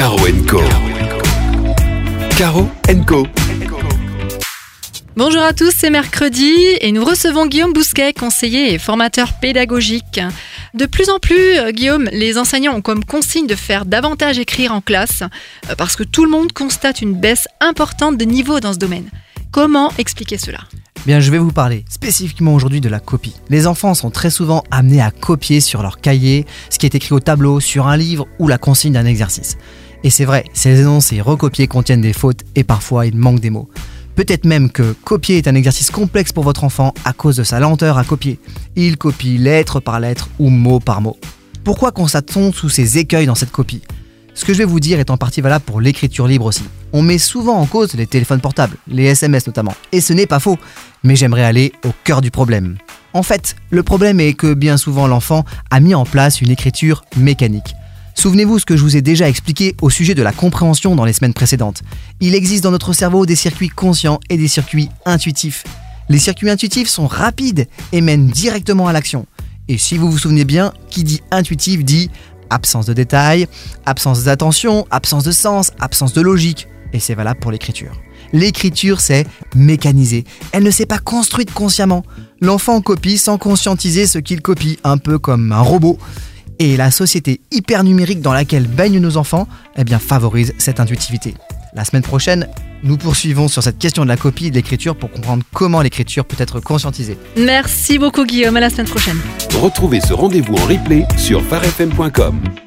Caro & Co. Caro & Co. Bonjour à tous, c'est mercredi et nous recevons Guillaume Bousquet, conseiller et formateur pédagogique. De plus en plus, Guillaume, les enseignants ont comme consigne de faire davantage écrire en classe parce que tout le monde constate une baisse importante de niveau dans ce domaine. Comment expliquer cela ? Bien, je vais vous parler spécifiquement aujourd'hui de la copie. Les enfants sont très souvent amenés à copier sur leur cahier ce qui est écrit au tableau, sur un livre ou la consigne d'un exercice. Et c'est vrai, ces énoncés recopiés contiennent des fautes et parfois il manque des mots. Peut-être même que copier est un exercice complexe pour votre enfant à cause de sa lenteur à copier. Il copie lettre par lettre ou mot par mot. Pourquoi constate-t-on tous ces écueils dans cette copie ? Ce que je vais vous dire est en partie valable pour l'écriture libre aussi. On met souvent en cause les téléphones portables, les SMS notamment, et ce n'est pas faux, mais j'aimerais aller au cœur du problème. En fait, le problème est que bien souvent l'enfant a mis en place une écriture mécanique. Souvenez-vous ce que je vous ai déjà expliqué au sujet de la compréhension dans les semaines précédentes. Il existe dans notre cerveau des circuits conscients et des circuits intuitifs. Les circuits intuitifs sont rapides et mènent directement à l'action. Et si vous vous souvenez bien, qui dit intuitif dit absence de détails, absence d'attention, absence de sens, absence de logique. Et c'est valable pour l'écriture. L'écriture, c'est mécanisé. Elle ne s'est pas construite consciemment. L'enfant copie sans conscientiser ce qu'il copie, un peu comme un robot. Et la société hyper numérique dans laquelle baignent nos enfants, favorise cette intuitivité. La semaine prochaine, nous poursuivons sur cette question de la copie et de l'écriture pour comprendre comment l'écriture peut être conscientisée. Merci beaucoup Guillaume, à la semaine prochaine. Retrouvez ce rendez-vous en replay sur farfm.com.